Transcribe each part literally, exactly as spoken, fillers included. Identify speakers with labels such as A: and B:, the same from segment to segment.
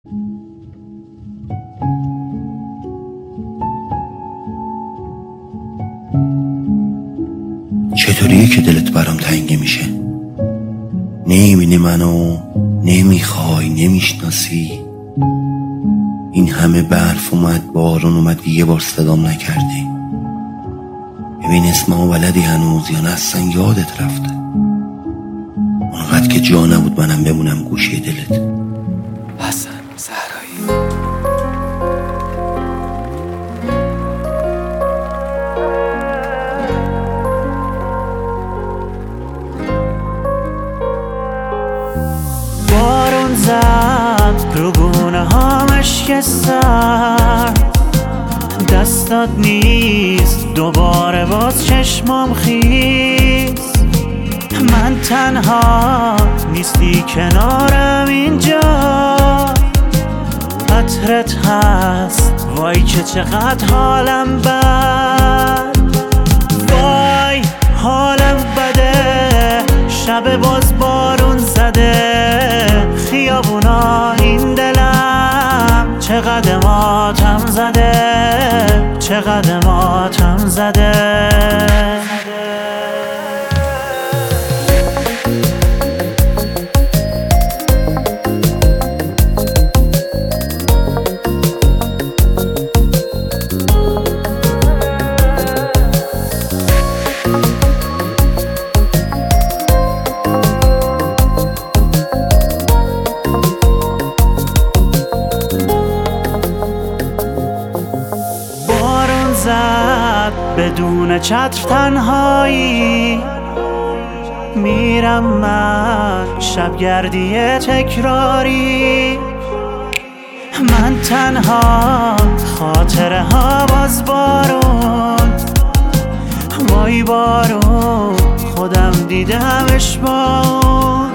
A: چطوریه که دلت برام تنگی میشه؟ نمیبینی منو، نمیخوای، نمیشناسی. این همه برف اومد، بارون اومد، یه بار صدام نکردی. ببین اسممو بلدی هنوز یا نه اصلا یادت رفته؟ اونقدر که جا نبود منم بمونم گوشه دلت.
B: حسن زهرایی.
C: بارون زد رو گونه هامش که سر دستات نیست، دوباره باز چشمام خیز. من تنها نیستی کنارم اینجا، عطرت هست وای که چقدر حالم بد. وای حالم بده، شب باز بارون زده، خیابونا این دلم چقدر ماتم زده، چقدر ماتم زده. بدون چتر تنهایی میرم من، شبگردی تکراری. من تنها، خاطره ها باز بارون. وای بارون خودم دیدمش با اون.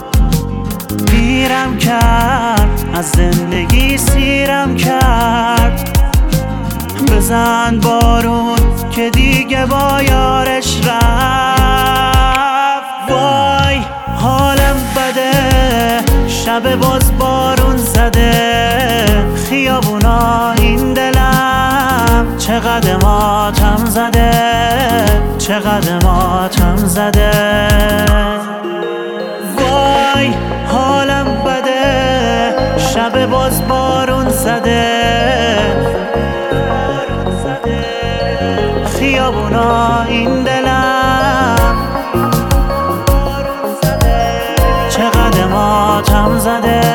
C: پیرم کرد از زندگی، سیرم کرد. بزن بارون که دیگه با یارش رفت. وای حالم بده، شب باز بارون زده، خیابونا این دلم چقدر ماتم زده، چقدر ماتم زده. وای حالم بده، شب باز بارون زده، خیابونا این دلم چقدر ماتم زده.